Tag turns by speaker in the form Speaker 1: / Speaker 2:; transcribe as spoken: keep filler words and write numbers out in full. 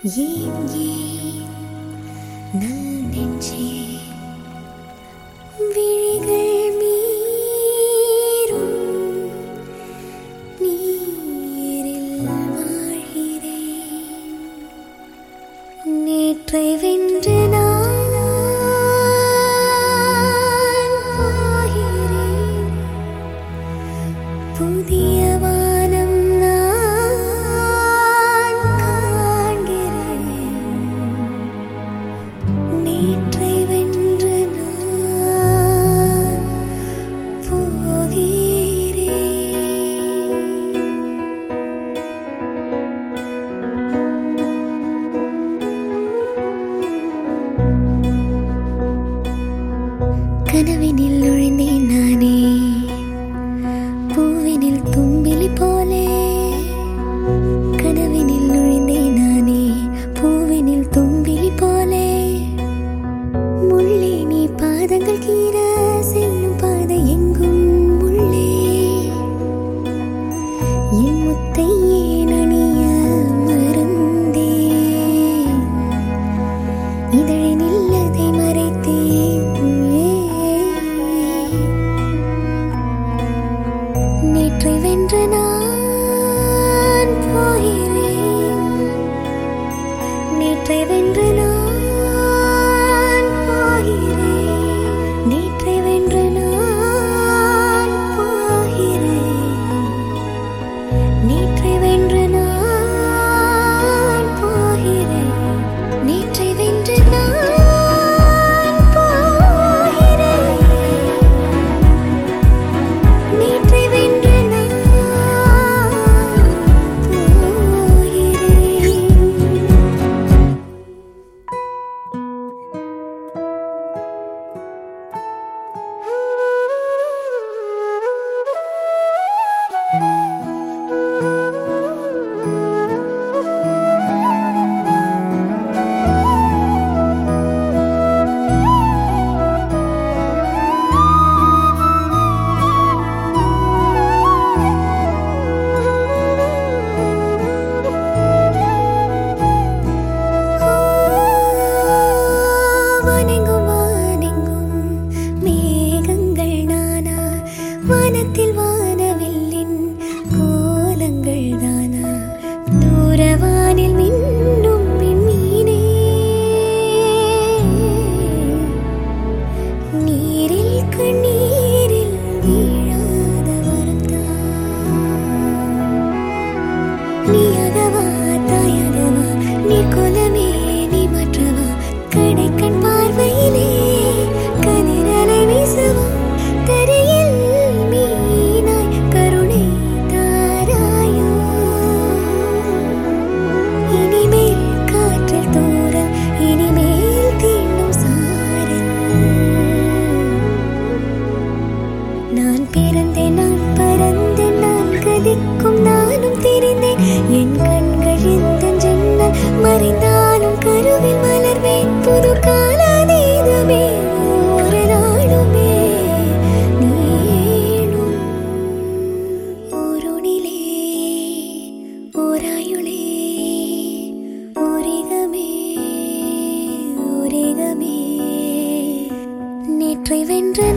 Speaker 1: ஏன் ஏன் நல் நெஞ்சே விழிகள் மீறும் நீரில் வாழ்கிறேன். நேற்றை வென்று நான் போகிறேன். புதிய வானம் நான் காண்கிறேன். நேற்றை வென்று நான் போகிறேன். கனவினில் நுழைந்தேன் நானே, பூவினில் தும்பிலி போலே. கனவினில் நுழைந்தேன் நானே, பூவினில் தும்பிலி போலே. முள்ளே நீ பாதங்கள் கீற செல்லும் பாதை எங்கும் முள்ளே. என் முத்தை ஏன் அணிய மறந்தேன். இதழினில் அதை மறைத்தேன். நேற்றை வென்று நான் போகிறேன். நேற்றை வென்று நான் போகிறேன். நேற்றை வென்று நான் போகிறேன். நேற்றை வென்று நான் போகிறேன். நேற்றை வென்று நான் போகிறேன். நேற்றை வென்று நான் போகிறேன். வானெங்கும் வானெங்கும் மேகங்கள் நானா, வானத்தில் வானவில்லின் கோலங்கள் தானா. தூரவானில் மின்னும் விண்மீனே, நீரில் கண்ணீரில் வீழாத வரத்தா. நீயாகவா தாயாகவா நீர் கோலமே நீ மாற்றவா. கடைக்கண் பார்வையிலே கதிரலை வீசவா. கரையில் மீனாய் கருணை தாராயோ. இனிமேல் காற்றில் தூறல், இனிமேல் தீண்டும் சாரல். நான் பிறந்தேன் நான் பறந்தேன் நான் கதிக்கும் நானும் தெரிந்தேன். என் கண்கள் எந்த ஜன்னல் மறைந்தாலும் கருவில் மலர்வேன். புது காலாதீதமே ஒரு நாளுமே நீளும். ஓரோனிலே ஓராயுளே ஓரிகமே ஓரிகமே. நேற்றை வென்று